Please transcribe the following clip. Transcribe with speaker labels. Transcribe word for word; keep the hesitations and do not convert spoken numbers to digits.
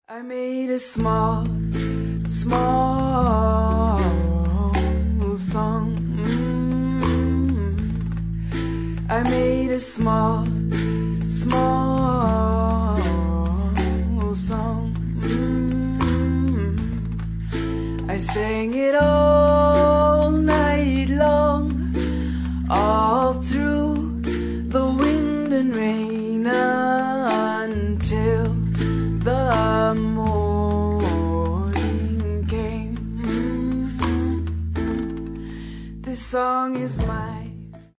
Speaker 1: I made a small, small song. Mm-hmm. I made a small, small song. Mm-hmm. I sang it all night long, all through the wind and rain until the morning came. Mm-hmm. This song is mine.